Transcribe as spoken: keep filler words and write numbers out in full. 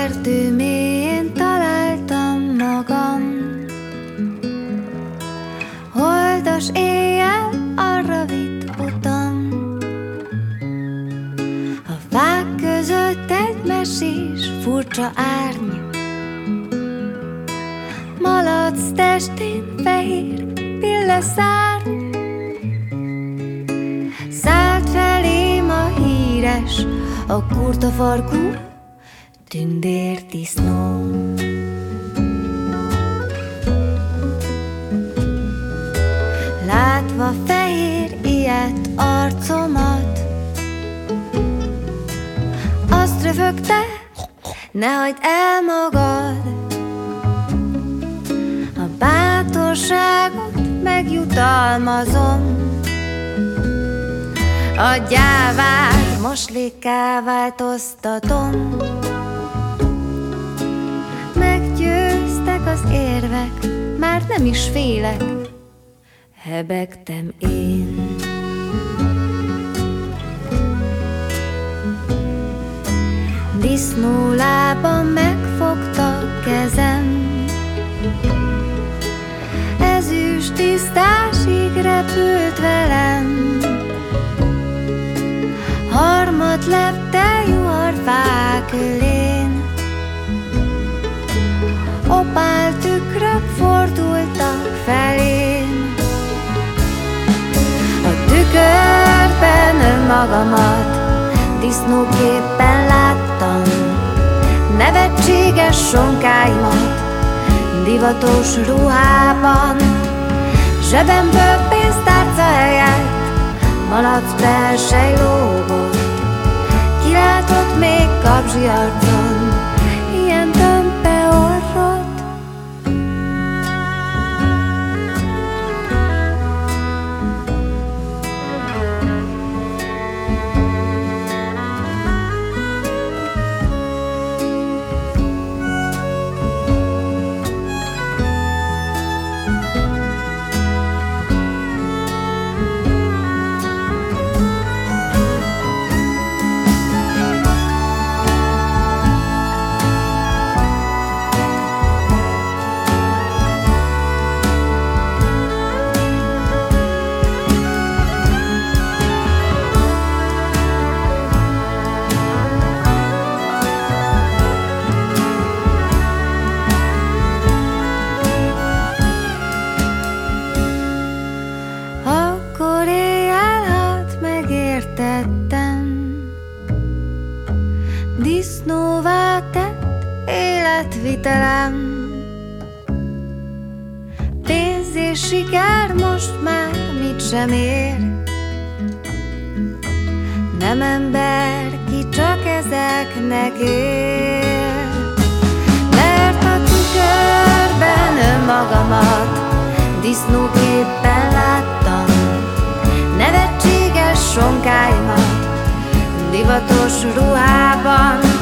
erdő mélyén találtam magam. Holdas éjjel arra vitt utam. A fák között egy mesés furcsa árny. Malac testén fehér pilleszárny. Szállt felém a híres, a kurta farkú tündérdisznó. Látva fehér ilyet arcomat, azt röfögte, ne hagyd el magad. A bátorságot megjutalmazom, a gyávát moslékká változtatom. Meggyőztek az érvek, már nem is félek, hebegtem én. Disznólában megfogta kezem, ezüst tisztásig repült velem. Harmat lepte juharfák ölén, opál tükrök fordultak felém. A tükörben önmagamat disznóképpen láttam, nevetséges sonkáimat divatos ruhában. Zsebemből pénztárca helyett malac belsej lógott, kilátott még kapzsi arcon ilyen tömpe orrot. Disznóvá tett életvitelem, pénz és siker most már mit sem ér. Nem ember, ki csak ezeknek él. Mert a tükörben önmagamat disznóképpen láttam, nevetséges sonkáimat divatos ruhában.